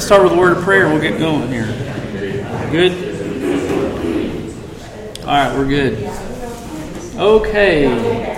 Let's start with a word of prayer and we'll get going here. Good? All right, we're good. Okay.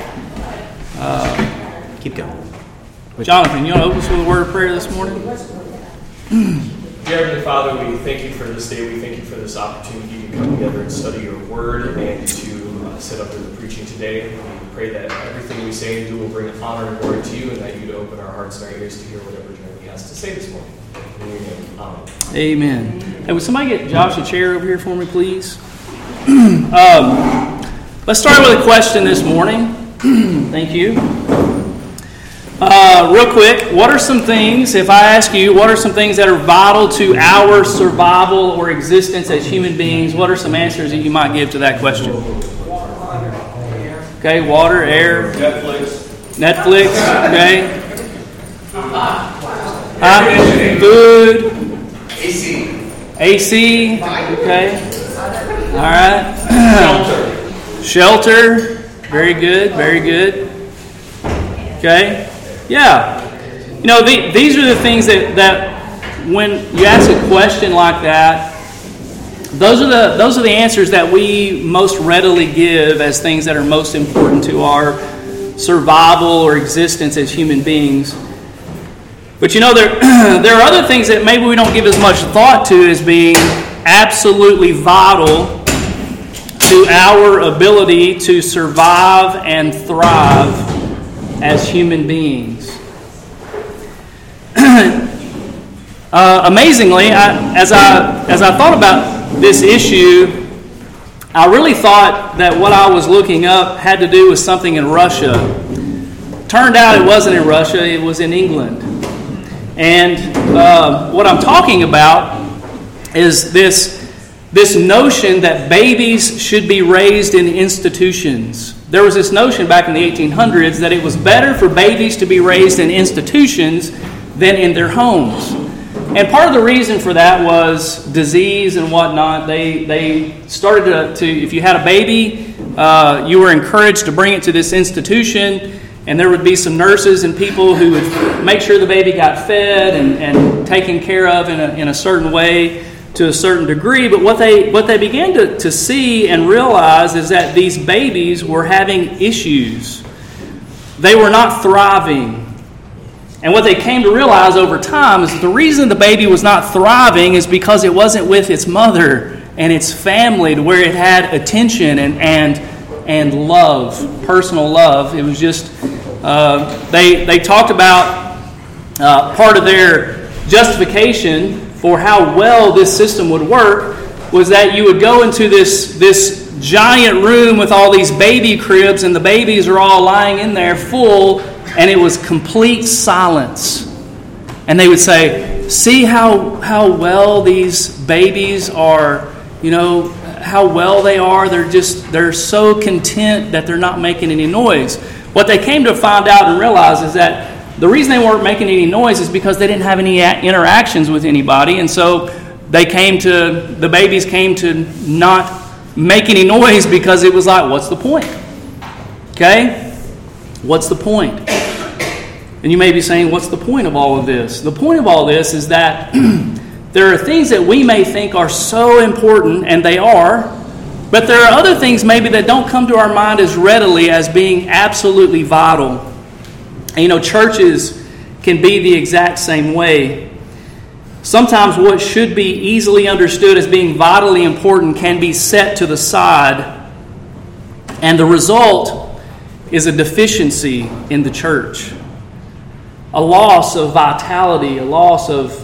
Keep going. Jonathan, you want to open us with a word of prayer this morning? Dear Heavenly Father, we thank you for this day. We thank you for this opportunity to come together and study your word and to sit up in the preaching today. We pray that everything we say and do will bring honor and glory to you, and that you'd open our hearts and our ears to hear whatever Jeremy has to say this morning. In your name, amen. Amen. Hey, would somebody get Josh a chair over here for me, please? Let's start with a question this morning. Thank you. Real quick, what are some things, if I ask you, what are some things that are vital to our survival or existence as human beings? What are some answers that you might give to that question? Okay, water, air. Netflix, okay. Food. AC, okay. All right. Shelter. Very good, very good. Okay. Yeah. You know, these are the things that when you ask a question like that, those are the answers that we most readily give as things that are most important to our survival or existence as human beings. But you know, there are other things that maybe we don't give as much thought to as being absolutely vital to our ability to survive and thrive as human beings. Amazingly, as I thought about this issue, I really thought that what I was looking up had to do with something in Russia. Turned out it wasn't in Russia, it was in England. And what I'm talking about is this notion that babies should be raised in institutions. There was this notion back in the 1800s that it was better for babies to be raised in institutions than in their homes. And part of the reason for that was disease and whatnot. They started to if you had a baby, you were encouraged to bring it to this institution, and there would be some nurses and people who would make sure the baby got fed and taken care of in a certain way to a certain degree. But what they began to see and realize is that these babies were having issues. They were not thriving. And what they came to realize over time is that the reason the baby was not thriving is because it wasn't with its mother and its family to where it had attention and love, personal love. It was just, they talked about part of their justification for how well this system would work was that you would go into this giant room with all these baby cribs, and the babies are all lying in there full, and it was complete silence. And they would say, see how well these babies are, you know, how well they are. They're so content that they're not making any noise. What they came to find out and realize is that the reason they weren't making any noise is because they didn't have any interactions with anybody, and so the babies came to not make any noise because it was like, what's the point? Okay? What's the point? And you may be saying, what's the point of all of this? The point of all this is that there are things that we may think are so important, and they are, but there are other things maybe that don't come to our mind as readily as being absolutely vital. And you know, churches can be the exact same way. Sometimes what should be easily understood as being vitally important can be set to the side, and the result is a deficiency in the church. A loss of vitality, a loss of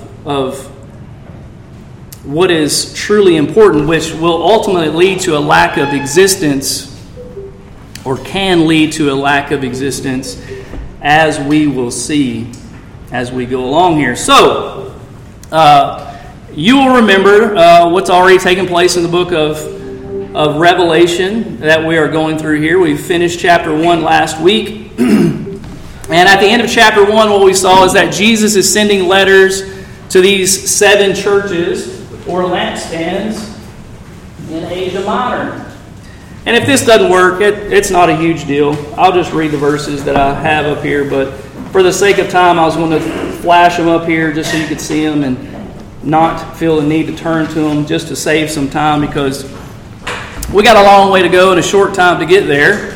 what is truly important, which will ultimately lead to a lack of existence, or can lead to a lack of existence, as we will see as we go along here. So, you will remember what's already taken place in the book of Revelation that we are going through here. We finished chapter 1 last week. And at the end of chapter 1, what we saw is that Jesus is sending letters to these 7 churches or lampstands in Asia Minor. And if this doesn't work, it's not a huge deal. I'll just read the verses that I have up here, but for the sake of time, I was going to flash them up here just so you could see them. And not feel the need to turn to them just to save some time, because we got a long way to go and a short time to get there.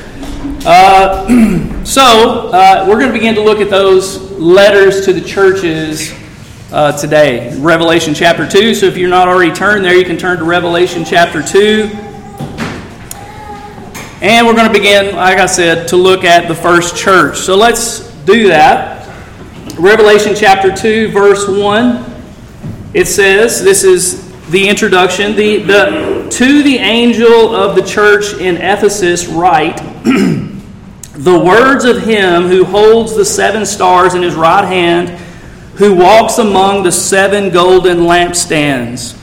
So we're going to begin to look at those letters to the churches today. Revelation chapter 2. So if you're not already turned there, you can turn to Revelation chapter 2. And we're going to begin, like I said, to look at the first church. So let's do that. Revelation chapter 2, verse 1. It says, this is the introduction, to the angel of the church in Ephesus write, the words of him who holds the 7 stars in his right hand, who walks among the 7 golden lampstands.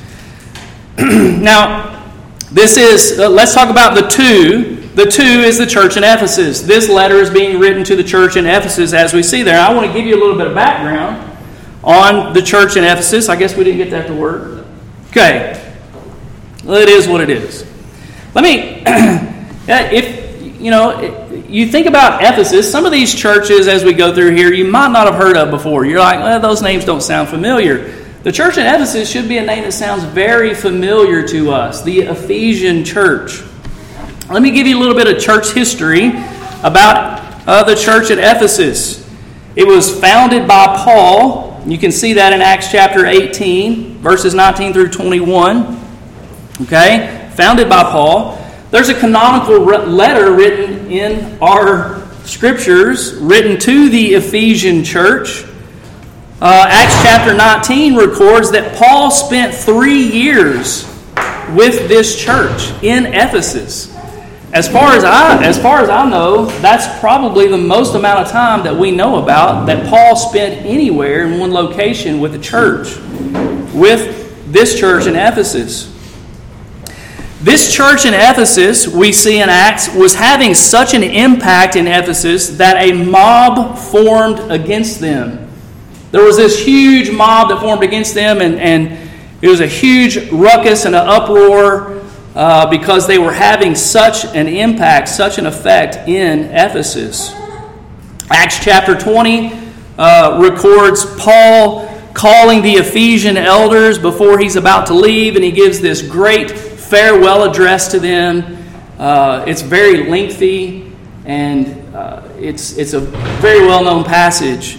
Now, this is, let's talk about the 2. The 2 is the church in Ephesus. This letter is being written to the church in Ephesus, as we see there. I want to give you a little bit of background on the church in Ephesus. I guess we didn't get that to work. Okay. Well, it is what it is. Let me, if, you think about Ephesus, some of these churches as we go through here, you might not have heard of before. You're like, well, those names don't sound familiar. The church in Ephesus should be a name that sounds very familiar to us, the Ephesian church. Let me give you a little bit of church history about the church at Ephesus. It was founded by Paul. You can see that in Acts chapter 18, verses 19 through 21. Okay? Founded by Paul. There's a canonical letter written in our scriptures, written to the Ephesian church. Acts chapter 19 records that Paul spent 3 years with this church in Ephesus. As far as I know, that's probably the most amount of time that we know about that Paul spent anywhere in one location with the church, with this church in Ephesus. This church in Ephesus, we see in Acts, was having such an impact in Ephesus that a mob formed against them. There was this huge mob that formed against them, and it was a huge ruckus and an uproar because they were having such an impact, such an effect in Ephesus. Acts chapter 20 records Paul calling the Ephesian elders before he's about to leave, and he gives this great farewell address to them. It's very lengthy, and it's a very well-known passage.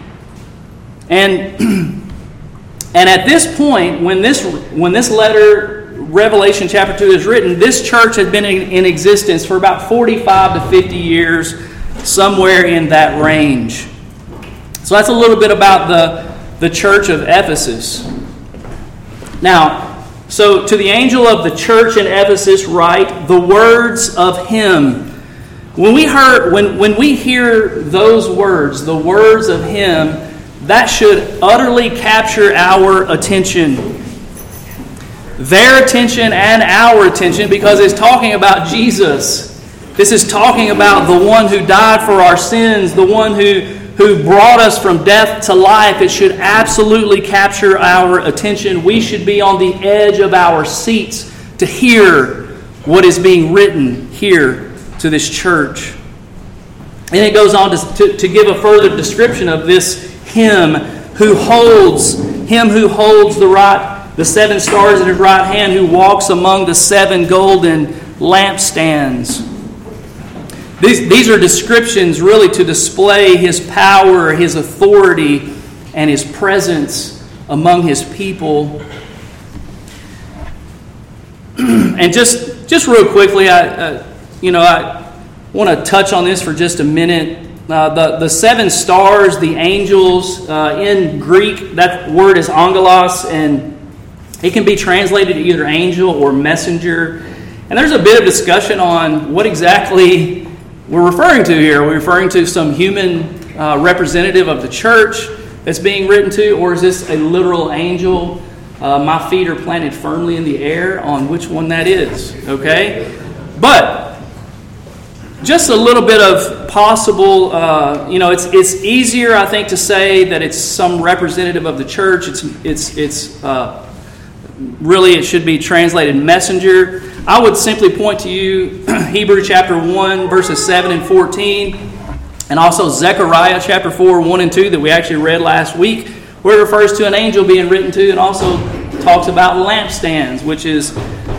And at this point, when this letter, Revelation chapter 2, is written, this church had been in existence for about 45 to 50 years, somewhere in that range. So that's a little bit about the church of Ephesus. Now, so to the angel of the church in Ephesus write, the words of him. When we hear those words, the words of him, that should utterly capture our attention. Their attention and our attention, because it's talking about Jesus. This is talking about the one who died for our sins, the one who brought us from death to life. It should absolutely capture our attention. We should be on the edge of our seats to hear what is being written here to this church. And it goes on to give a further description of this him who holds the 7 stars in his right hand, who walks among the 7 golden lampstands. These are descriptions really to display his power, his authority, and his presence among his people. And just real quickly, I want to touch on this for just a minute. The 7 stars, the angels, in Greek, that word is angelos, and it can be translated either angel or messenger. And there's a bit of discussion on what exactly we're referring to here. Are we referring to some human representative of the church that's being written to, or is this a literal angel? My feet are planted firmly in the air on which one that is. Okay? But just a little bit of possible, it's easier, I think, to say that it's some representative of the church. It's really, it should be translated messenger. I would simply point to you Hebrews chapter 1, verses 7 and 14, and also Zechariah chapter 4, 1 and 2 that we actually read last week, where it refers to an angel being written to, and also talks about lampstands, which is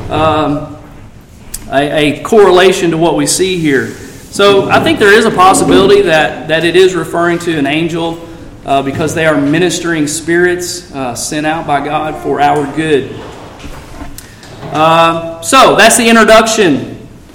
a correlation to what we see here. So I think there is a possibility that it is referring to an angel because they are ministering spirits sent out by God for our good. So that's the introduction.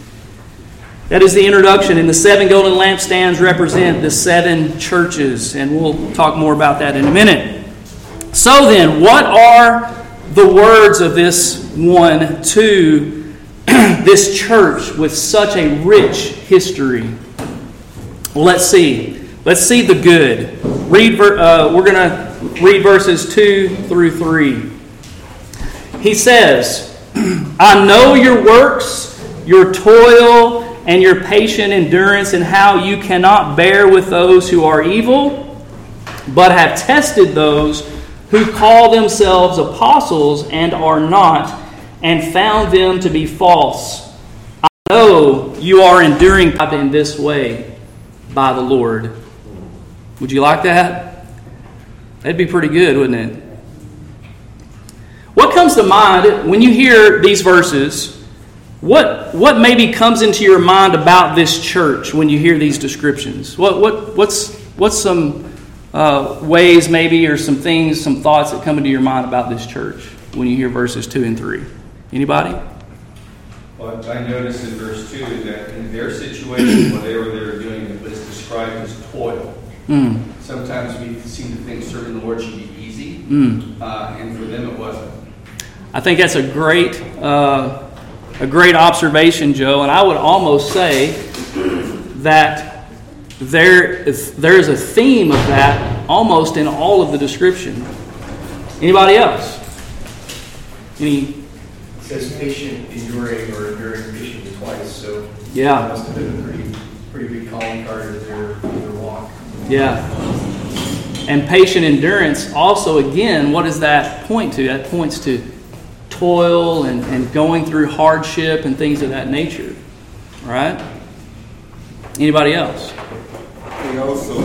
That is the introduction. And the 7 golden lampstands represent the 7 churches. And we'll talk more about that in a minute. So then, what are the words of this one to this church with such a rich history? Well, let's see. Let's see the good. We're going to read verses 2 through 3. He says, I know your works, your toil, and your patient endurance, and how you cannot bear with those who are evil, but have tested those who call themselves apostles and are not, and found them to be false. I know you are enduring in this way by the Lord. Would you like that? That'd be pretty good, wouldn't it? What comes to mind when you hear these verses? What maybe comes into your mind about this church when you hear these descriptions? What's some ways maybe, or some things, some thoughts that come into your mind about this church when you hear verses 2 and 3? Anybody? Well, I noticed in verse 2 that in their situation, whatever they were doing, it was described as toil. Sometimes we seem to think serving the Lord should be easy, and for them it wasn't. I think that's a great observation, Joe, and I would almost say that there's a theme of that almost in all of the description. Anybody else? It says patient, enduring, or enduring patient twice, so yeah, that must have been a pretty big calling card of their walk. Yeah. And patient endurance also, again, what does that point to? That points to toil and going through hardship and things of that nature. Right? Anybody else? They also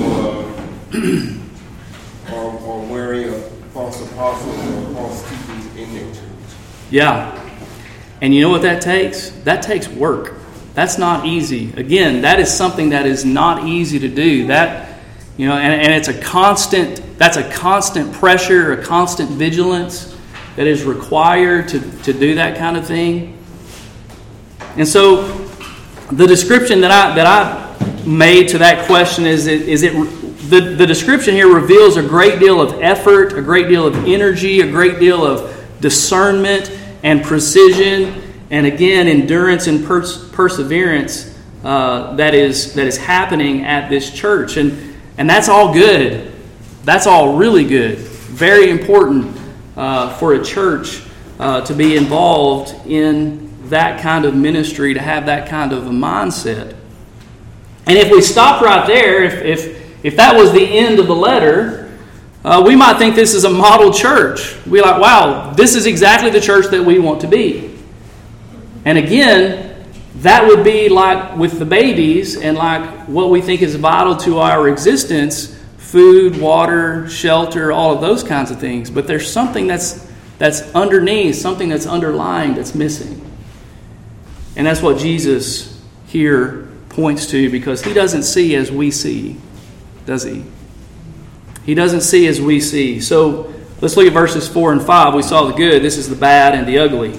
are wearing a false apostle or false teachers in their church. Yeah. And you know what that takes? That takes work. That's not easy. Again, that is something that is not easy to do. That, you know, and it's a constant pressure, a constant vigilance that is required to do that kind of thing. And so the description that I made to that question is the description here reveals a great deal of effort, a great deal of energy, a great deal of discernment and precision, and again, endurance and perseverance that is happening at this church. And that's all good. That's all really good. Very important for a church to be involved in that kind of ministry, to have that kind of a mindset. And if we stopped right there, if that was the end of the letter, we might think this is a model church. We're like, wow, this is exactly the church that we want to be. And again, that would be like with the babies and like what we think is vital to our existence: food, water, shelter, all of those kinds of things. But there's something that's underneath, something that's underlying, that's missing. And that's what Jesus here points to, because he doesn't see as we see, does he? He doesn't see as we see. So let's look at verses 4 and 5. We saw the good. This is the bad and the ugly.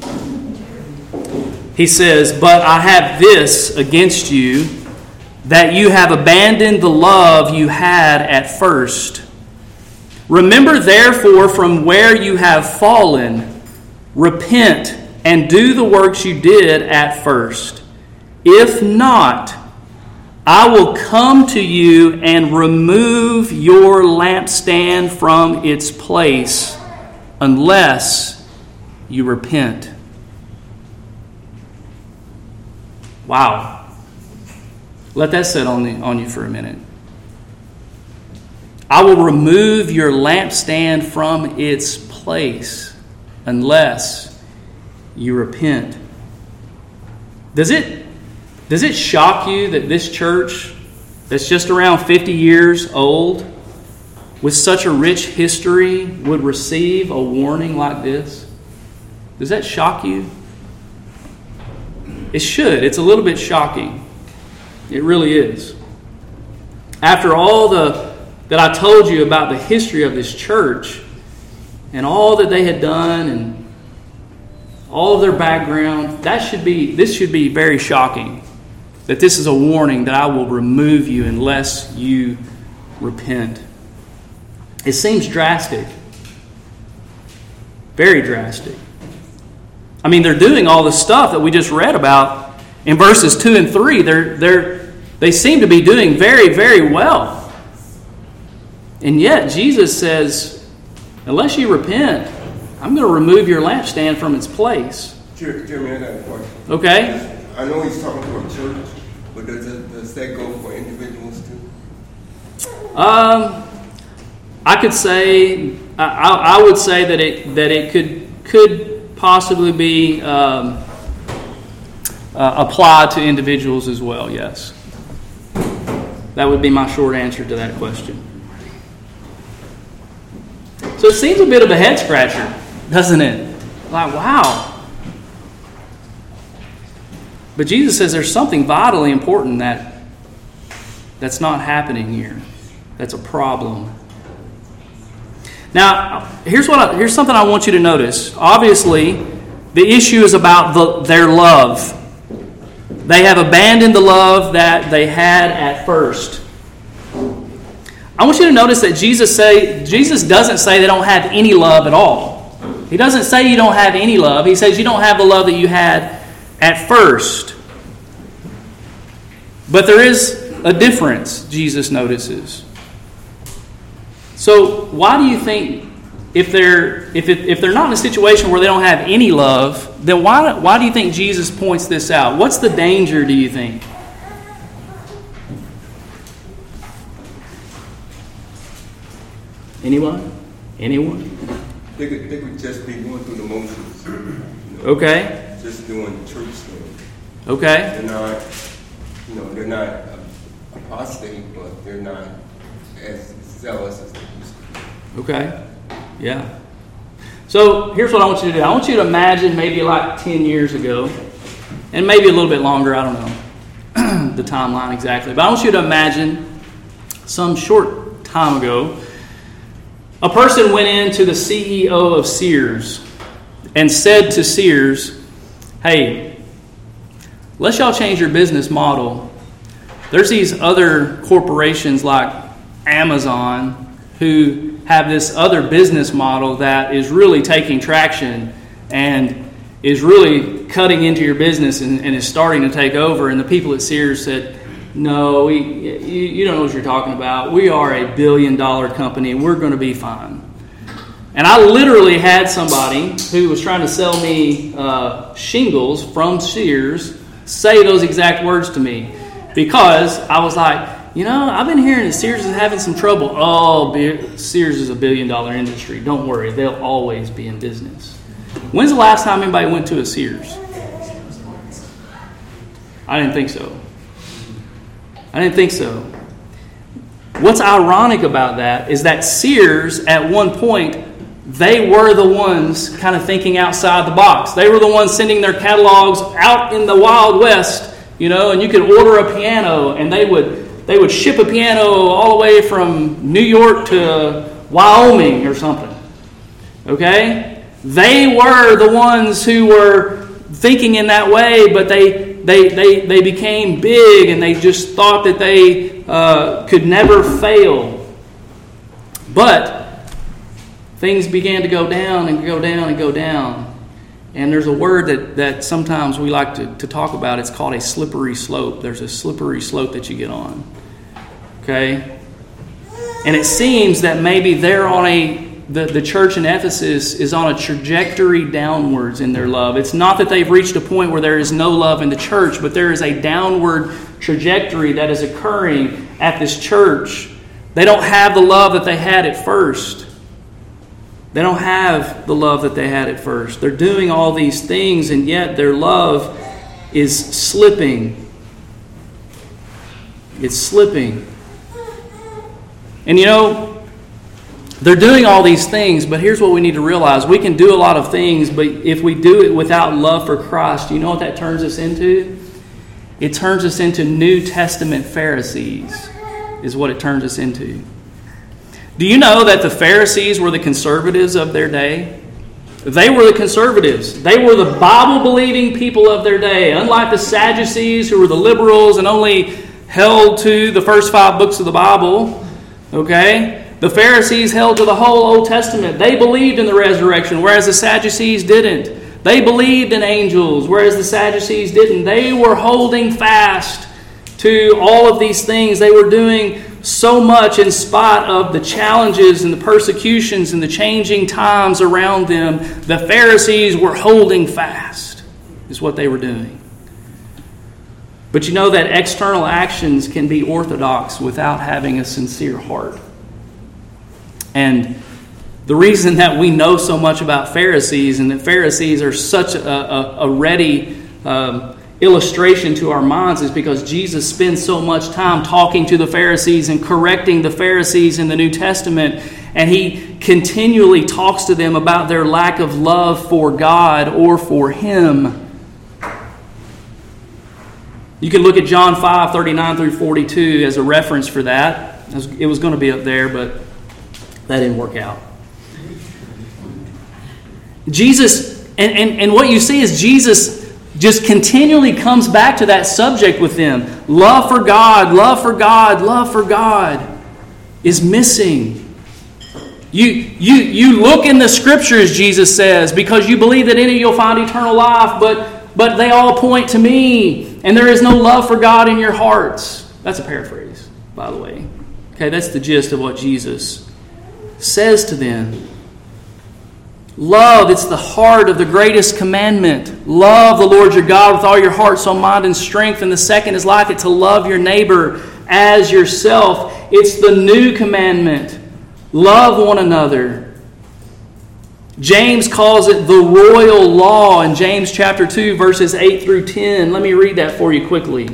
He says, "But I have this against you, that you have abandoned the love you had at first. Remember therefore from where you have fallen, repent and do the works you did at first. If not, I will come to you and remove your lampstand from its place, unless you repent." Wow. Let that sit on you for a minute. I will remove your lampstand from its place unless you repent. Does it shock you that this church that's just around 50 years old with such a rich history would receive a warning like this? Does that shock you? It should. It's a little bit shocking. It really is. After all that I told you about the history of this church and all that they had done and all of their background, this should be very shocking. That this is a warning that I will remove you unless you repent. It seems drastic. Very drastic. I mean, they're doing all the stuff that we just read about in verses 2 and 3. They seem to be doing very, very well. And yet Jesus says, unless you repent, I'm going to remove your lampstand from its place. Jeremy, I got a question. Okay? I know he's talking to a church, but does that go for individuals too? I could say, I would say that it could possibly be applied to individuals as well. Yes, that would be my short answer to that question. So it seems a bit of a head scratcher, doesn't it? Like, wow. But Jesus says there's something vitally important that's not happening here. That's a problem. Now, here's something I want you to notice. Obviously, the issue is about their love. They have abandoned the love that they had at first. I want you to notice that Jesus doesn't say they don't have any love at all. He doesn't say you don't have any love. He says you don't have the love that you had at first. But there is a difference, Jesus notices. So why do you think if they're not in a situation where they don't have any love, then why do you think Jesus points this out? What's the danger, do you think? Anyone? They could just be going through the motions. Okay. Just doing church things. Okay. They're not apostate, but they're not as zealous as they used to be. Okay. Yeah. So here's what I want you to do. I want you to imagine maybe like 10 years ago, and maybe a little bit longer, I don't know the timeline exactly, but I want you to imagine some short time ago, a person went into the CEO of Sears and said to Sears, hey, let's y'all change your business model. There's these other corporations like Amazon who have this other business model that is really taking traction and is really cutting into your business and is starting to take over. And the people at Sears said, no, you don't know what you're talking about. We are a $1 billion company. We're going to be fine. And I literally had somebody who was trying to sell me shingles from Sears say those exact words to me because I was like, I've been hearing that Sears is having some trouble. Oh, Sears is a $1 billion industry. Don't worry. They'll always be in business. When's the last time anybody went to a Sears? I didn't think so. What's ironic about that is that Sears, at one point, they were the ones kind of thinking outside the box. They were the ones sending their catalogs out in the Wild West, and you could order a piano, and they would ship a piano all the way from New York to Wyoming or something. Okay? They were the ones who were thinking in that way, but they became big and they just thought that they could never fail. But things began to go down and go down and go down. And there's a word that sometimes we like to talk about. It's called a slippery slope. There's a slippery slope that you get on. Okay? And it seems that maybe they're on the church in Ephesus is on a trajectory downwards in their love. It's not that they've reached a point where there is no love in the church, but there is a downward trajectory that is occurring at this church. They don't have the love that they had at first. They're doing all these things, and yet their love is slipping. It's slipping. And They're doing all these things, but here's what we need to realize. We can do a lot of things, but if we do it without love for Christ, do you know what that turns us into? It turns us into New Testament Pharisees, is what it turns us into. Do you know that the Pharisees were the conservatives of their day? They were the conservatives. They were the Bible-believing people of their day. Unlike the Sadducees, who were the liberals and only held to the first 5 books of the Bible, okay? The Pharisees held to the whole Old Testament. They believed in the resurrection, whereas the Sadducees didn't. They believed in angels, whereas the Sadducees didn't. They were holding fast to all of these things. They were doing so much in spite of the challenges and the persecutions and the changing times around them. The Pharisees were holding fast, is what they were doing. But you know that external actions can be orthodox without having a sincere heart. And the reason that we know so much about Pharisees and that Pharisees are such a ready illustration to our minds is because Jesus spends so much time talking to the Pharisees and correcting the Pharisees in the New Testament. And He continually talks to them about their lack of love for God or for Him. You can look at John 5:39 through 42 as a reference for that. It was going to be up there, but that didn't work out. Jesus, and what you see is Jesus just continually comes back to that subject with them. Love for God, love for God, love for God is missing. You look in the Scriptures, Jesus says, because you believe that in it you'll find eternal life, but they all point to me, and there is no love for God in your hearts. That's a paraphrase, by the way. Okay, that's the gist of what Jesus says to them. Love, it's the heart of the greatest commandment. Love the Lord your God with all your heart, soul, mind, and strength. And the second is like it, to love your neighbor as yourself. It's the new commandment. Love one another. James calls it the royal law in James chapter 2, verses 8 through 10. Let me read that for you quickly.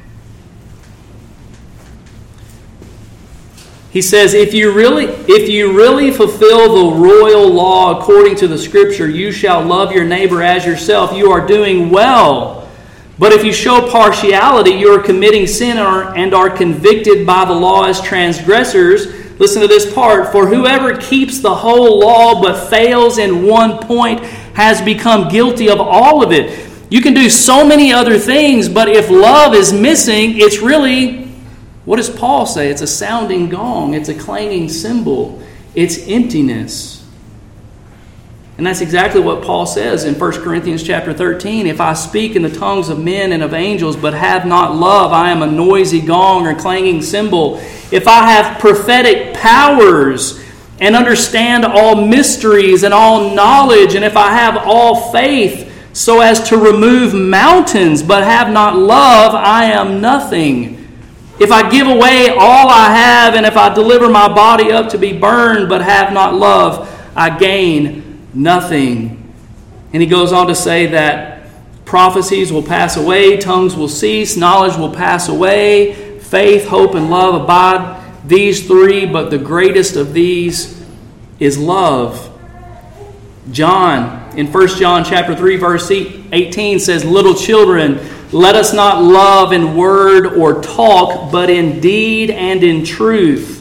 He says, if you really fulfill the royal law according to the Scripture, you shall love your neighbor as yourself. You are doing well. But if you show partiality, you are committing sin and are convicted by the law as transgressors. Listen to this part. For whoever keeps the whole law but fails in one point has become guilty of all of it. You can do so many other things, but if love is missing, it's really... what does Paul say? It's a sounding gong. It's a clanging cymbal. It's emptiness. And that's exactly what Paul says in 1 Corinthians chapter 13. If I speak in the tongues of men and of angels, but have not love, I am a noisy gong or clanging cymbal. If I have prophetic powers and understand all mysteries and all knowledge, and if I have all faith so as to remove mountains, but have not love, I am nothing. If I give away all I have, and if I deliver my body up to be burned, but have not love, I gain nothing. And he goes on to say that prophecies will pass away, tongues will cease, knowledge will pass away, faith, hope, and love abide, these three, but the greatest of these is love. John, in 1 John chapter 3, verse 18 says, little children, let us not love in word or talk, but in deed and in truth.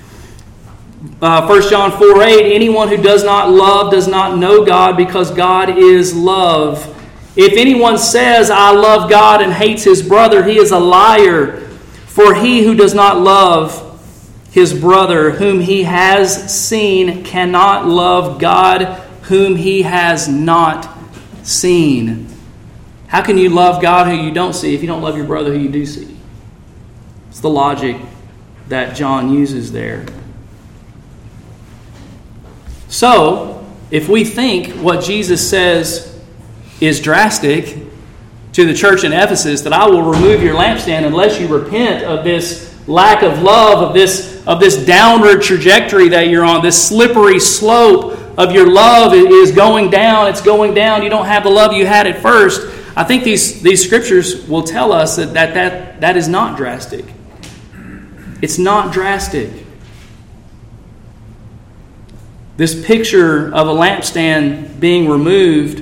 1 John 4:8, anyone who does not love does not know God, because God is love. If anyone says, I love God, and hates his brother, he is a liar. For he who does not love his brother whom he has seen cannot love God whom he has not seen. How can you love God who you don't see if you don't love your brother who you do see? It's the logic that John uses there. So, if we think what Jesus says is drastic to the church in Ephesus, that I will remove your lampstand unless you repent of this lack of love, of this downward trajectory that you're on, this slippery slope of your love is going down, it's going down, you don't have the love you had at first. I think these scriptures will tell us that is not drastic. It's not drastic. this picture of a lampstand being removed,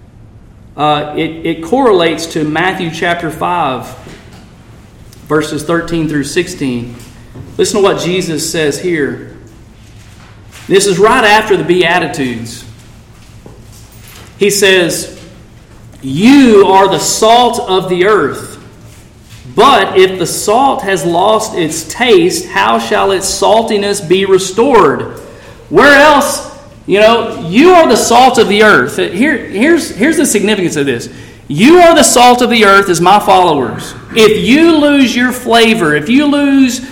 it correlates to Matthew chapter 5, verses 13 through 16. Listen to what Jesus says here. This is right after the Beatitudes. He says, "You are the salt of the earth. But if the salt has lost its taste, how shall its saltiness be restored?" Where else? You are the salt of the earth. Here's the significance of this. You are the salt of the earth as my followers. If you lose your flavor, if you lose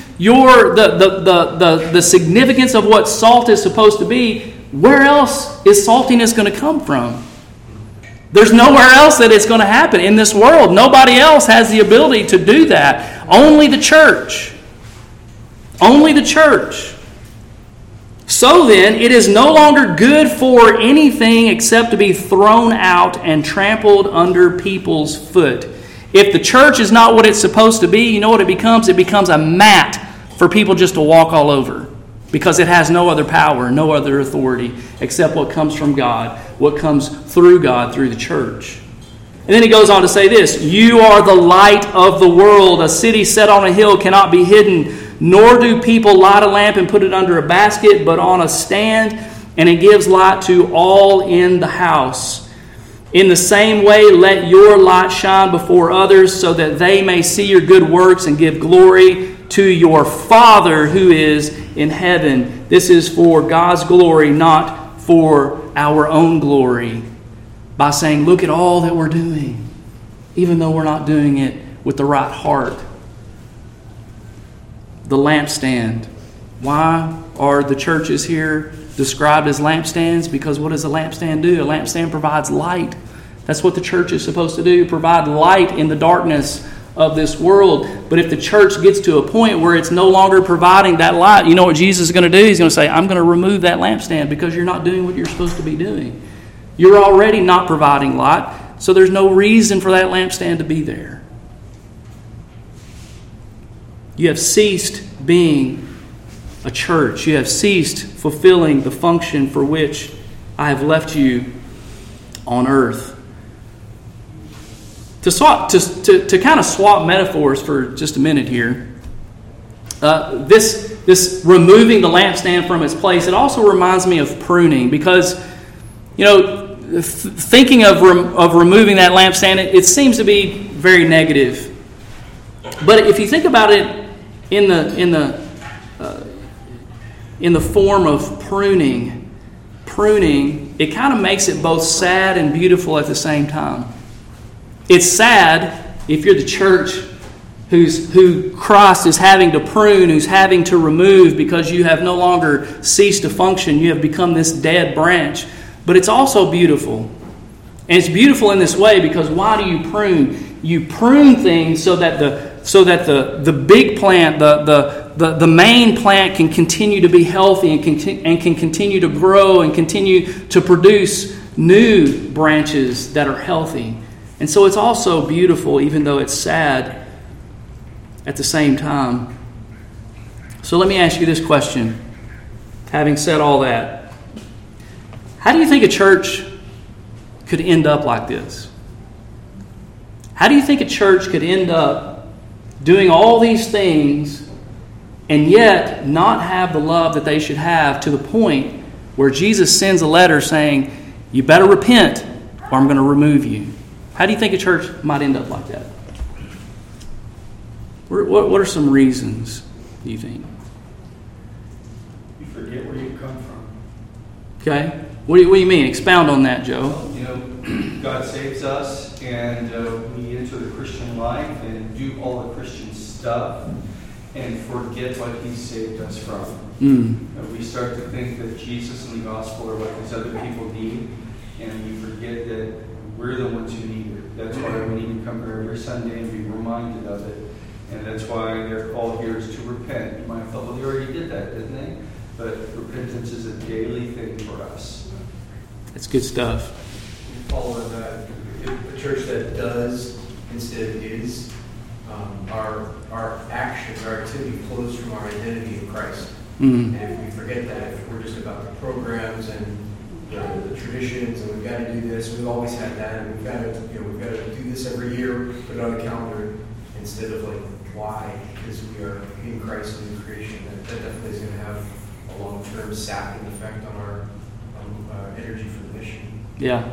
the significance of what salt is supposed to be, where else is saltiness going to come from? There's nowhere else that it's going to happen in this world. Nobody else has the ability to do that. Only the church. Only the church. So then, it is no longer good for anything except to be thrown out and trampled under people's foot. If the church is not what it's supposed to be, you know what it becomes? It becomes a mat for people just to walk all over. Because it has no other power, no other authority, except what comes from God, what comes through God, through the church. And then he goes on to say this, "You are the light of the world. A city set on a hill cannot be hidden, nor do people light a lamp and put it under a basket, but on a stand, and it gives light to all in the house. In the same way, let your light shine before others, so that they may see your good works and give glory to your Father who is in heaven." This is for God's glory, not for our own glory. By saying, look at all that we're doing, even though we're not doing it with the right heart. The lampstand. Why are the churches here described as lampstands? Because what does a lampstand do? A lampstand provides light. That's what the church is supposed to do, provide light in the darkness of this world. But if the church gets to a point where it's no longer providing that light, you know what Jesus is going to do? He's going to say, I'm going to remove that lampstand because you're not doing what you're supposed to be doing. You're already not providing light, so there's no reason for that lampstand to be there. You have ceased being a church. You have ceased fulfilling the function for which I have left you on earth. To kind of swap metaphors for just a minute here, this removing the lampstand from its place, it also reminds me of pruning, because thinking of removing that lampstand, it seems to be very negative. But if you think about it in the form of pruning, it kind of makes it both sad and beautiful at the same time. It's sad if you're the church who Christ is having to prune, who's having to remove, because you have no longer ceased to function. You have become this dead branch. But it's also beautiful. And it's beautiful in this way because why do you prune? You prune things so that the big plant, the main plant can continue to be healthy and can continue to grow and continue to produce new branches that are healthy. And so it's also beautiful, even though it's sad at the same time. So let me ask you this question. Having said all that, how do you think a church could end up like this? How do you think a church could end up doing all these things and yet not have the love that they should have, to the point where Jesus sends a letter saying, you better repent or I'm going to remove you? How do you think a church might end up like that? What are some reasons, do you think? You forget where you come from. Okay. What do you mean? Expound on that, Joe. God saves us, and we enter the Christian life and do all the Christian stuff and forget what He saved us from. We start to think that Jesus and the gospel are what these other people need, and we forget that we're the ones who need it. That's why we need to come here every Sunday and be reminded of it. And that's why their call here is to repent. You might have thought, well, they already did that, didn't they? But repentance is a daily thing for us. That's good stuff. Follow that. A church that does instead of is, our actions, our activity flows from our identity in Christ. And if we forget that, if we're just about the programs and the traditions, and we've got to do this, we've always had that, and we've got to do this every year, put it on the calendar, instead of like, why? Because we are in Christ and in creation. That definitely is going to have a long-term sapping effect on our energy for the mission. Yeah.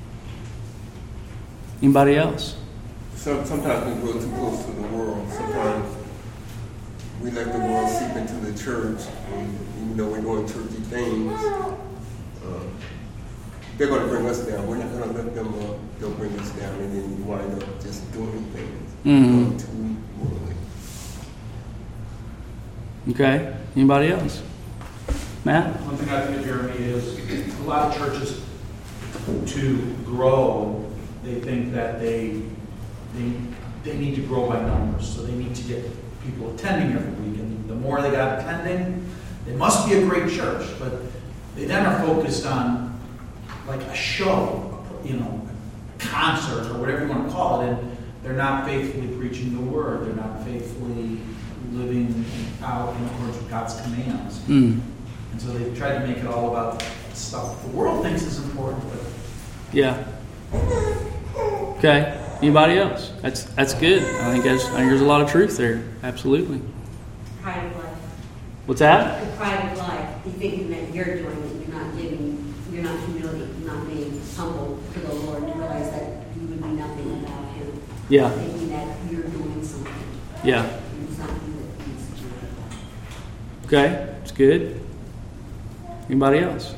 Anybody else? Sometimes we grow too close to the world. Sometimes we let the world seep into the church, and even though we're doing churchy things, they're going to bring us down. We're not going to let them up. They'll bring us down, and then you wind up just doing things too worldly. Okay. Anybody else? Matt? One thing I think of Jeremy is a lot of churches, to grow, they think that they need to grow by numbers. So they need to get people attending every week. And the more they got attending, they must be a great church. But they then are focused on like a show, a concert or whatever you want to call it. And they're not faithfully preaching the word. They're not faithfully living out in accordance with God's commands. And so they've tried to make it all about stuff the world thinks is important. But Yeah. Okay. Anybody else? That's good. I think there's a lot of truth there. Absolutely. Pride of life. What's that? The pride of life. You thinking that you're doing it, you're not humility, not being humble to the Lord to realize that you would be nothing without Him. Yeah. Thinking that you're doing something. Yeah. And it's not you that needs to do it. Okay. It's good. Anybody else?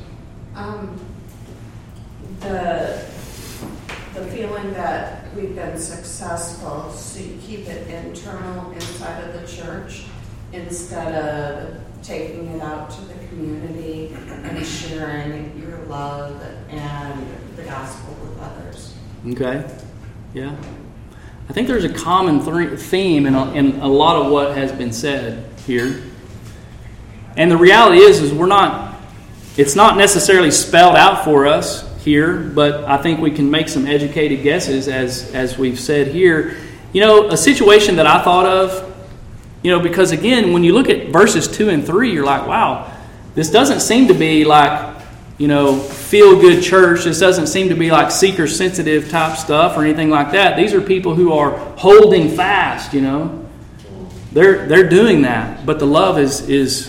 The feeling that we've been successful, so you keep it internal inside of the church instead of taking it out to the community and sharing your love and the gospel with others. Okay. Yeah. I think there's a common theme in a lot of what has been said here. And the reality is it's not necessarily spelled out for us here, but I think we can make some educated guesses as we've said here. A situation that I thought of, because again, when you look at verses 2 and 3, you're like, wow, this doesn't seem to be like, feel-good church. This doesn't seem to be like seeker-sensitive type stuff or anything like that. These are people who are holding fast, They're doing that, but the love is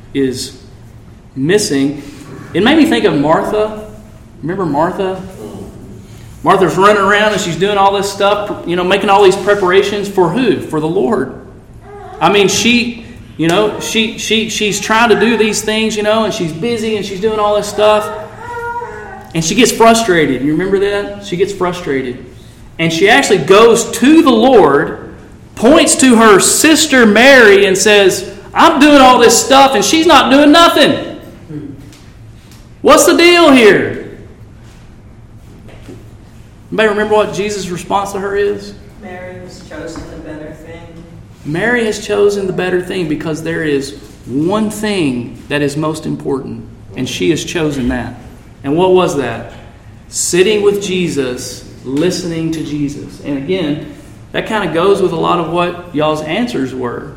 missing. It made me think of Martha. Remember Martha? Martha's running around and she's doing all this stuff, making all these preparations for who? For the Lord. I mean, she's trying to do these things, and she's busy and she's doing all this stuff. And she gets frustrated. You remember that? She gets frustrated. And she actually goes to the Lord, points to her sister Mary and says, I'm doing all this stuff and she's not doing nothing. What's the deal here? Anybody remember what Jesus' response to her is? Mary has chosen the better thing. Mary has chosen the better thing because there is one thing that is most important, and she has chosen that. And what was that? Sitting with Jesus, listening to Jesus. And again, that kind of goes with a lot of what y'all's answers were.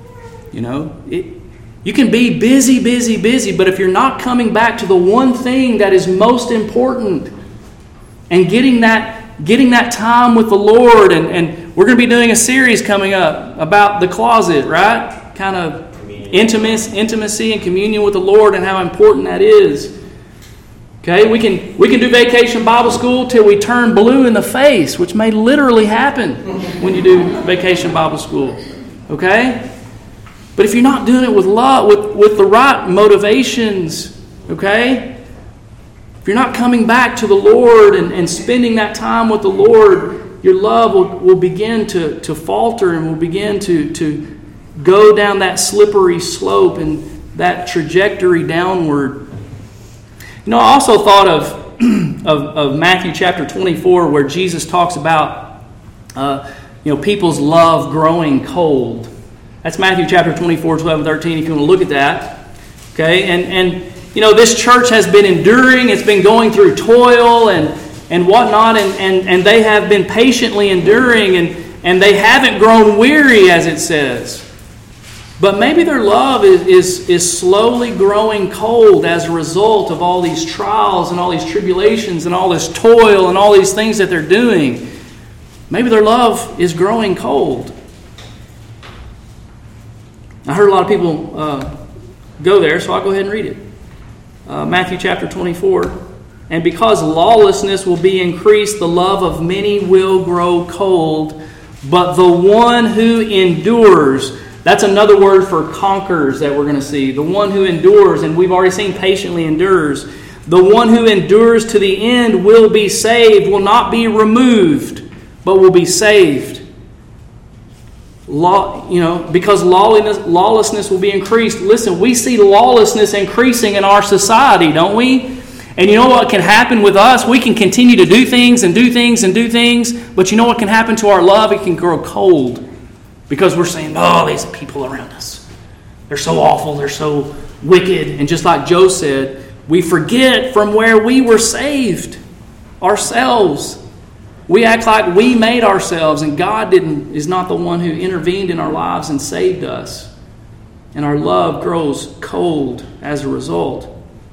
You can be busy, but if you're not coming back to the one thing that is most important and getting that time with the Lord, and we're going to be doing a series coming up about the closet, right? Kind of intimacy and communion with the Lord and how important that is. Okay, we can do Vacation Bible School till we turn blue in the face, which may literally happen when you do Vacation Bible School. Okay? But if you're not doing it with love, with the right motivations, okay? If you're not coming back to the Lord and spending that time with the Lord, your love will begin to falter and will begin to go down that slippery slope and that trajectory downward. I also thought of Matthew chapter 24 where Jesus talks about people's love growing cold. That's Matthew chapter 24, 12, and 13, if you want to look at that. Okay, and this church has been enduring, it's been going through toil and whatnot, and they have been patiently enduring, and they haven't grown weary, as it says. But maybe their love is slowly growing cold as a result of all these trials and all these tribulations and all this toil and all these things that they're doing. Maybe their love is growing cold. I heard a lot of people go there, so I'll go ahead and read it. Matthew chapter 24. And because lawlessness will be increased, the love of many will grow cold. But the one who endures, that's another word for conquers that we're going to see. The one who endures, and we've already seen patiently endures. The one who endures to the end will be saved, will not be removed, but will be saved. Because lawlessness will be increased. Listen, we see lawlessness increasing in our society, don't we? And you know what can happen with us? We can continue to do things and do things and do things, but you know what can happen to our love? It can grow cold because we're saying, oh, these people around us, they're so awful, they're so wicked. And just like Joe said, we forget from where we were saved ourselves. We act like we made ourselves, and God is not the one who intervened in our lives and saved us. And our love grows cold as a result.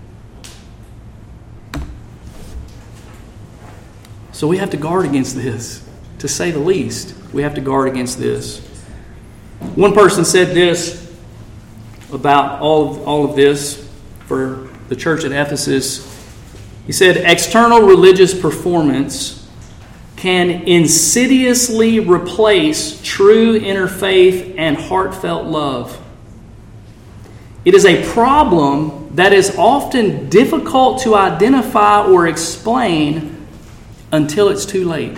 So we have to guard against this, to say the least. We have to guard against this. One person said this about all of this for the church at Ephesus. He said, external religious performance can insidiously replace true inner faith and heartfelt love. It is a problem that is often difficult to identify or explain until it's too late.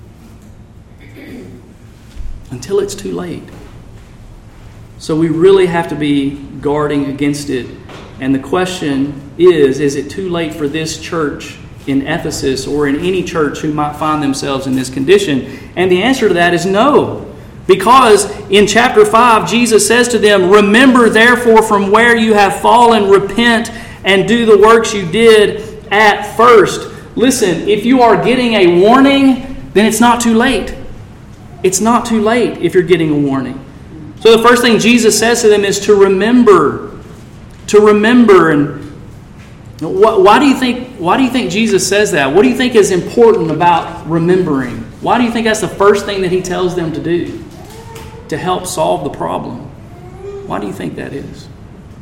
Until it's too late. So we really have to be guarding against it. And the question is it too late for this church in Ephesus or in any church who might find themselves in this condition? And the answer to that is no. Because in chapter 5, Jesus says to them, remember therefore from where you have fallen, repent and do the works you did at first. Listen, if you are getting a warning, then it's not too late. It's not too late if you're getting a warning. So the first thing Jesus says to them is to remember. To remember. And why do you think Jesus says that? What do you think is important about remembering? Why do you think that's the first thing that he tells them to do to help solve the problem? Why do you think that is?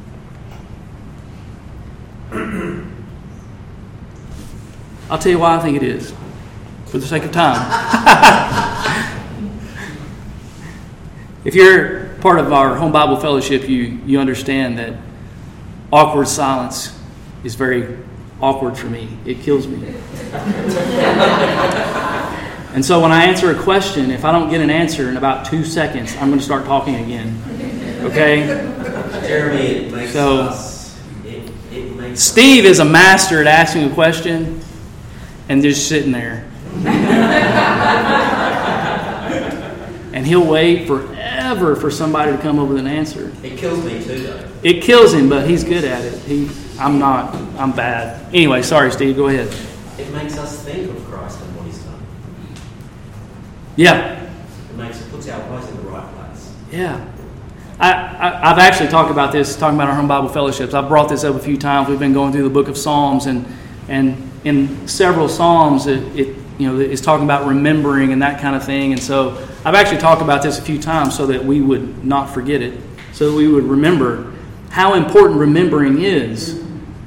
I'll tell you why I think it is, for the sake of time. If you're part of our Home Bible Fellowship, you understand that awkward silence is very awkward for me. It kills me. And so when I answer a question, if I don't get an answer in about 2 seconds, I'm going to start talking again. Okay? Jeremy, it makes us... Steve is a master at asking a question and just sitting there. And he'll wait forever for somebody to come up with an answer. It kills me too, though. It kills him, but he's good at it. I'm not. I'm bad. Anyway, sorry, Steve. Go ahead. It makes us think of Christ and what he's done. Yeah. It puts our eyes in the right place. Yeah. I've actually talked about this, talking about our Home Bible Fellowships. I've brought this up a few times. We've been going through the book of Psalms, and in several Psalms, it's talking about remembering and that kind of thing. And so I've actually talked about this a few times so that we would not forget it, so that we would remember how important remembering is.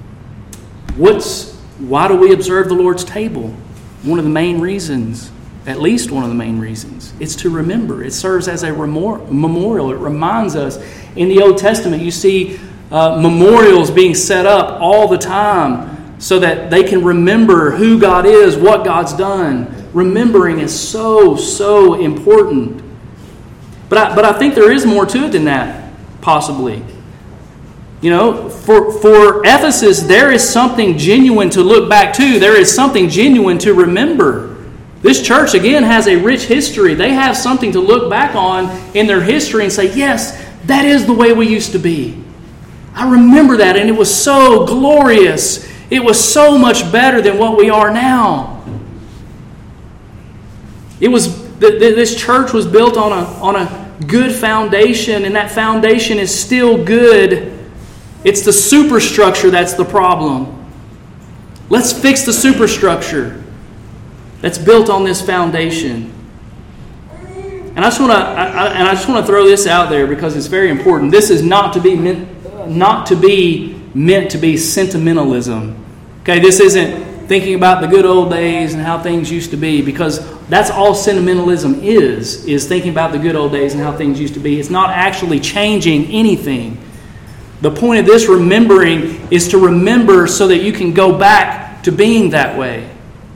Why do we observe the Lord's table? One of the main reasons, at least one of the main reasons, it's to remember. It serves as a memorial. It reminds us. In the Old Testament, you see memorials being set up all the time so that they can remember who God is, what God's done. Remembering is so, so important. But I think there is more to it than that, possibly. For Ephesus, there is something genuine to look back to. There is something genuine to remember. This church, again, has a rich history. They have something to look back on in their history and say, yes, that is the way we used to be. I remember that, and it was so glorious. It was so much better than what we are now. This church was built on good foundation, and that foundation is still good. It's the superstructure that's the problem. Let's fix the superstructure that's built on this foundation. And I just want to throw this out there because it's very important. This is not to be meant to be sentimentalism. Okay, this isn't thinking about the good old days and how things used to be, because that's all sentimentalism is thinking about the good old days and how things used to be. It's not actually changing anything. The point of this remembering is to remember so that you can go back to being that way.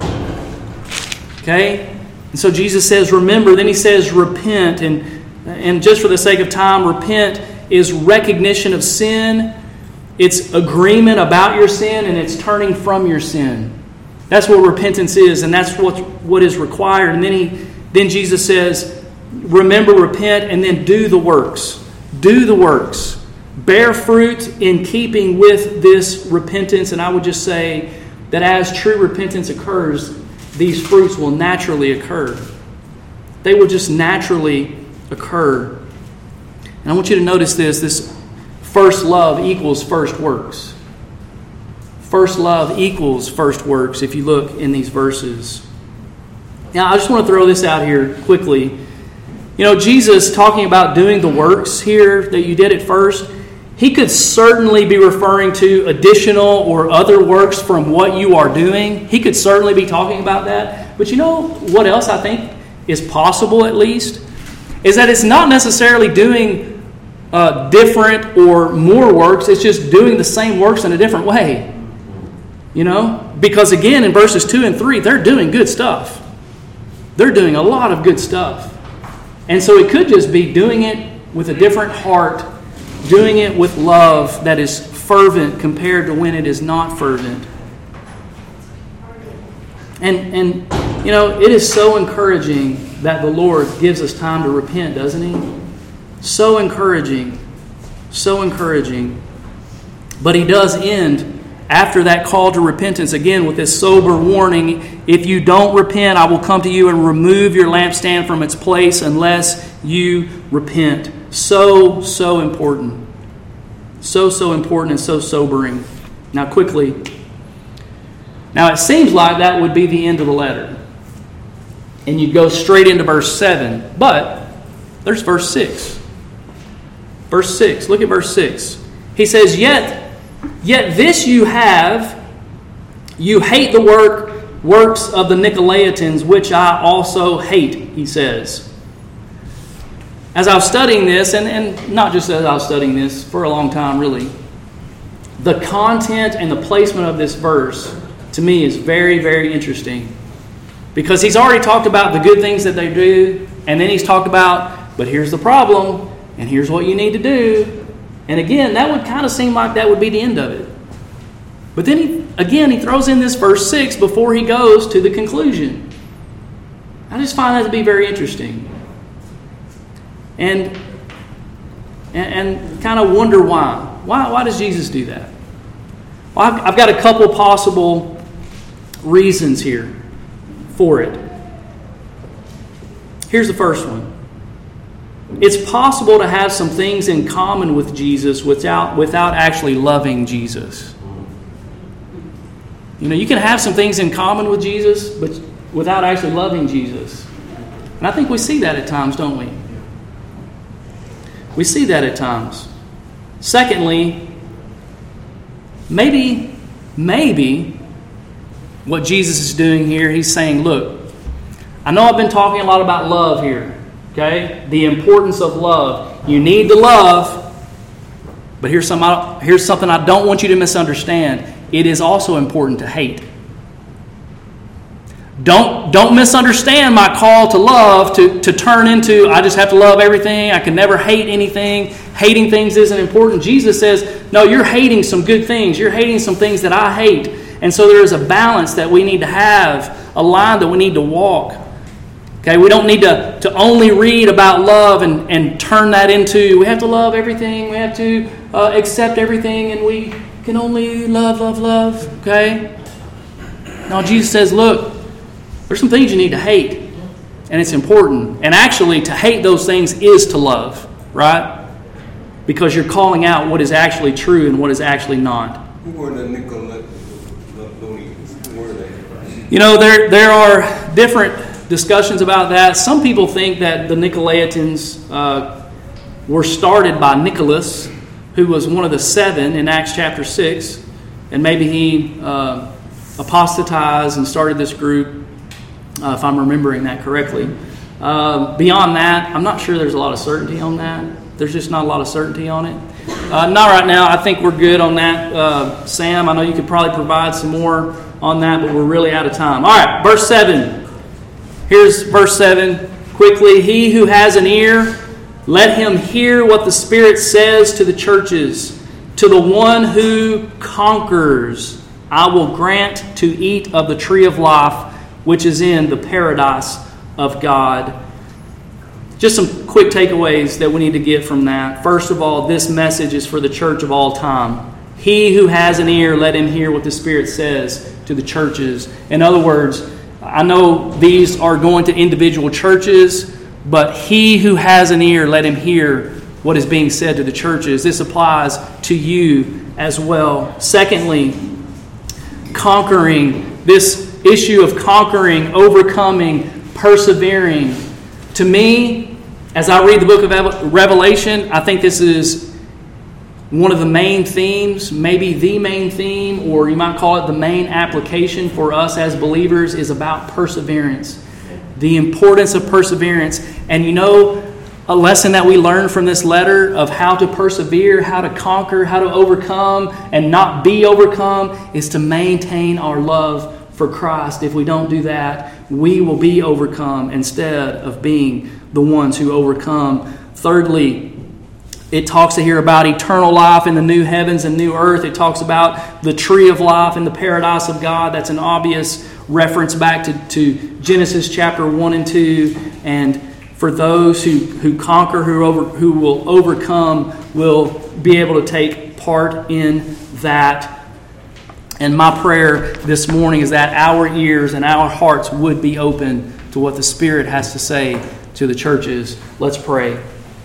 Okay? And so Jesus says, remember. Then he says, repent. And just for the sake of time, repent is recognition of sin. It's agreement about your sin, and it's turning from your sin. That's what repentance is, and that's what is required. And then Jesus says, remember, repent, and then do the works. Do the works. Bear fruit in keeping with this repentance. And I would just say that as true repentance occurs, these fruits will naturally occur. They will just naturally occur. And I want you to notice this first love equals first works. First love equals first works if you look in these verses. Now, I just want to throw this out here quickly. You know, Jesus talking about doing the works here, that you did at first, he could certainly be referring to additional or other works from what you are doing. He could certainly be talking about that. But you know what else I think is possible, at least? Is that it's not necessarily doing different or more works. It's just doing the same works in a different way. You know? Because again, in verses 2 and 3, they're doing good stuff. They're doing a lot of good stuff. And so it could just be doing it with a different heart, doing it with love that is fervent compared to when it is not fervent. And you know, it is so encouraging that the Lord gives us time to repent, doesn't He? So encouraging. So encouraging. But He does end after that call to repentance again with this sober warning. If you don't repent, I will come to you and remove your lampstand from its place unless you repent. So important. So important and so sobering. Now quickly. Now it seems like that would be the end of the letter. And you'd go straight into verse 7. But there's verse 6. Verse 6. Look at verse 6. He says, Yet this you have, you hate the works of the Nicolaitans, which I also hate, he says. As I was studying this, and not just as I was studying this, for a long time really, the content and the placement of this verse, to me, is very, very interesting. Because he's already talked about the good things that they do, and then he's talked about, but here's the problem, and here's what you need to do. And again, that would kind of seem like that would be the end of it. But then he throws in this verse 6 before he goes to the conclusion. I just find that to be very interesting. And kind of wonder why. Why does Jesus do that? Well, I've got a couple possible reasons here for it. Here's the first one. It's possible to have some things in common with Jesus without actually loving Jesus. You know, you can have some things in common with Jesus, but without actually loving Jesus. And I think we see that at times, don't we? We see that at times. Secondly, maybe what Jesus is doing here, he's saying, look, I know I've been talking a lot about love here, okay? The importance of love. You need to love, but here's something I don't want you to misunderstand. It is also important to hate. Don't misunderstand my call to love to turn into, I just have to love everything. I can never hate anything. Hating things isn't important. Jesus says, no, you're hating some good things. You're hating some things that I hate. And so there is a balance that we need to have, a line that we need to walk. Okay, we don't need to only read about love and turn that into, we have to love everything. We have to accept everything, and we can only love. Okay? No, Jesus says, look, there's some things you need to hate. and it's important. And actually, to hate those things is to love, right? Because you're calling out what is actually true and what is actually not. Who were the Nicolaitans? Who were they? You know, there are different discussions about that. Some people think that the Nicolaitans were started by Nicholas, who was one of the 7 in Acts chapter 6, and maybe he apostatized and started this group, if I'm remembering that correctly. Beyond that, I'm not sure there's a lot of certainty on that. There's just not a lot of certainty on it. Not right now. I think we're good on that. Sam, I know you could probably provide some more on that, but we're really out of time. All right, verse 7. Here's verse 7. Quickly, he who has an ear, let him hear what the Spirit says to the churches. To the one who conquers, I will grant to eat of the tree of life, which is in the paradise of God. Just some quick takeaways that we need to get from that. First of all, this message is for the church of all time. He who has an ear, let him hear what the Spirit says to the churches. In other words, I know these are going to individual churches, but he who has an ear, let him hear what is being said to the churches. This applies to you as well. Secondly, conquering. This issue of conquering, overcoming, persevering. To me, as I read the book of Revelation, I think this is one of the main themes, maybe the main theme, or you might call it the main application for us as believers, is about perseverance. The importance of perseverance. And you know, a lesson that we learn from this letter of how to persevere, how to conquer, how to overcome and not be overcome is to maintain our love for Christ. If we don't do that, we will be overcome instead of being the ones who overcome. Thirdly, it talks here about eternal life in the new heavens and new earth. It talks about the tree of life in the paradise of God. That's an obvious reference back to Genesis chapter 1 and 2. And for those who conquer, who will overcome, will be able to take part in that. And my prayer this morning is that our ears and our hearts would be open to what the Spirit has to say to the churches. Let's pray.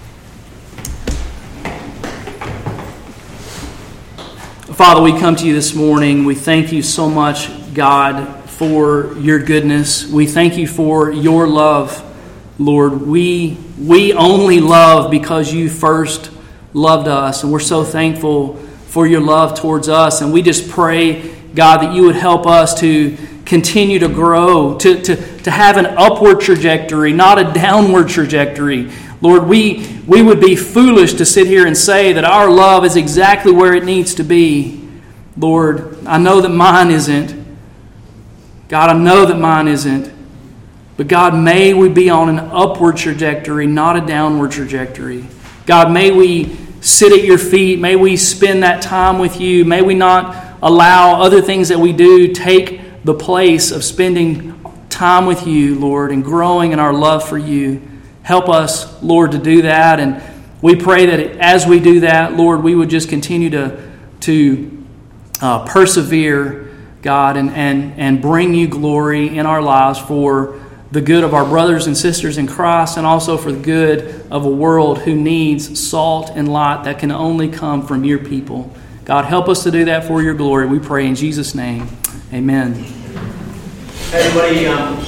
Father, we come to you this morning. We thank you so much, God, for your goodness. We thank you for your love, Lord. We only love because you first loved us, and we're so thankful for your love towards us. And we just pray, God, that you would help us to continue to grow, to have an upward trajectory, not a downward trajectory. Lord, we would be foolish to sit here and say that our love is exactly where it needs to be. Lord, I know that mine isn't. God, I know that mine isn't. But God, may we be on an upward trajectory, not a downward trajectory. God, may we sit at your feet. May we spend that time with you. May we not allow other things that we do take the place of spending time with you, Lord, and growing in our love for you. Help us, Lord, to do that. And we pray that as we do that, Lord, we would just continue to persevere, God, and bring you glory in our lives for the good of our brothers and sisters in Christ, and also for the good of a world who needs salt and light that can only come from your people. God, help us to do that for your glory. We pray in Jesus' name. Amen. Everybody,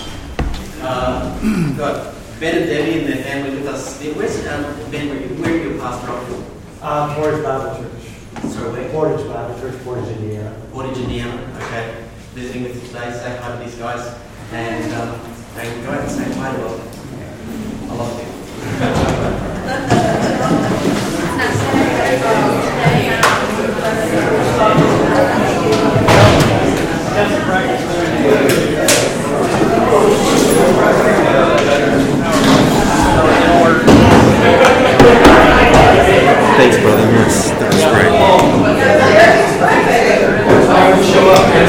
got Ben and Debbie and their family with us. Where's Ben? Where are you pastor from? Portage Bible Church. Sorry, where? Portage Bible Church, Portage, Indiana. Portage, Indiana. Okay. Visiting with you today. Say hi to these guys. And go ahead and say hi to them. I love you. That's practice.